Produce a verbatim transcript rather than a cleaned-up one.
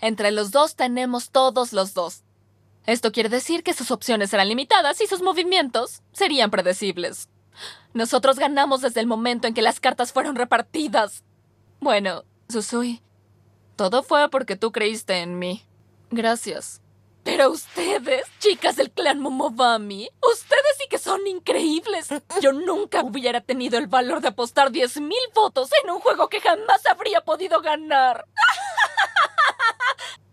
Entre los dos tenemos todos los dos. Esto quiere decir que sus opciones serán limitadas y sus movimientos serían predecibles. Nosotros ganamos desde el momento en que las cartas fueron repartidas. Bueno, Susui, todo fue porque tú creíste en mí. Gracias. Pero ustedes, chicas del clan Momobami, ustedes sí que son increíbles. Yo nunca hubiera tenido el valor de apostar diez mil votos en un juego que jamás habría podido ganar.